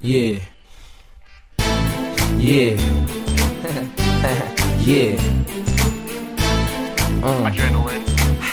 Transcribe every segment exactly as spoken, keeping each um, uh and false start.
Yeah. Yeah. Yeah. Uh. Adrenaline.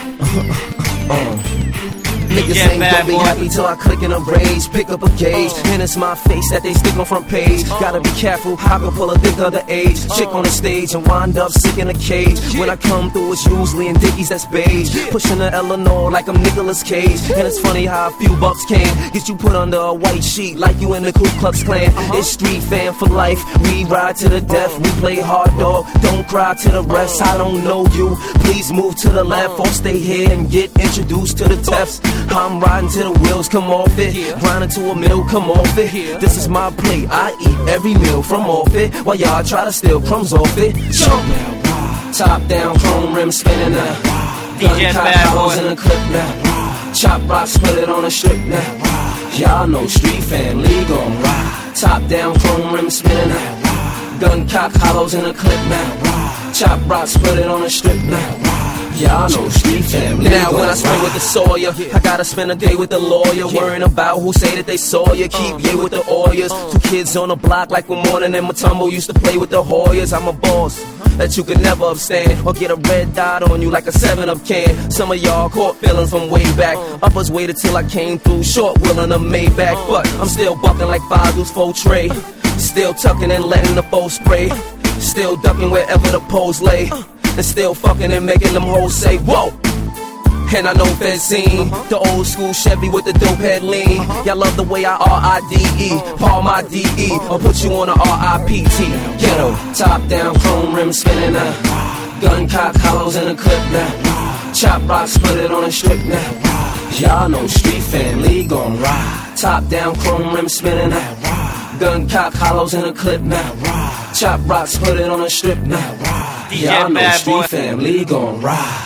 uh. Niggas ain't gon' be happy till I click in a rage. Pick up a gauge, and it's my face that they stick on front page. Gotta be careful, I can pull a dick underage. Chick on the stage and wind up sick in a cage. When I come through, it's usually in Dickies, that's beige. Pushing the Eleanor like I'm Nicolas Cage. And it's funny how a few bucks came. Get you put under a white sheet like you in the Ku Klux Klan. It's street fan for life, we ride to the death. We play hard dog, don't cry to the rest. I don't know you, please move to the left or stay here and get introduced to the Tefs. I'm riding till the wheels come off it, grinding to a mill, come off it. This is my plate, I eat every meal from off it, while y'all try to steal crumbs off it. Jump, top down, chrome rim spinning now. Gun cock hollows in a clip now. Chop rock, split it on a strip now. Y'all know street family gon' ride. Top down, chrome rim spinning now. Gun cock hollows in a clip now. Chop rock, split it on a strip now. Y'all know street family. Now when I spend with the Sawyer, I gotta spend a day with the lawyer, worrying about who say that they saw you. Keep you with the Oyers. Two kids on the block like one morning and Matumbo used to play with the Hoyas. I'm a boss that you could never abstain, or get a red dot on you like a seven up can. Some of y'all caught feelings from way back. Others waited till I came through, short wheeling a Maybach. But I'm still bucking like Fadu's full tray, still tucking and letting the foe spray, still ducking wherever the poles lay, and still fucking and making them hoes say, whoa. And I know Fezine, the old school Chevy with the dope head lean. Y'all love the way I R I D E, palm my D E, or put you on a R I P T. Ghetto, top down, chrome rim spinning now. Gun cock hollows in a clip now. Chop rock, split it on a strip now. Y'all know street family gon' ride. Top down, chrome rim spinning now. Gun cock hollows in a clip now. Chop rock, split it on a strip now. Y'all know street family gon' ride.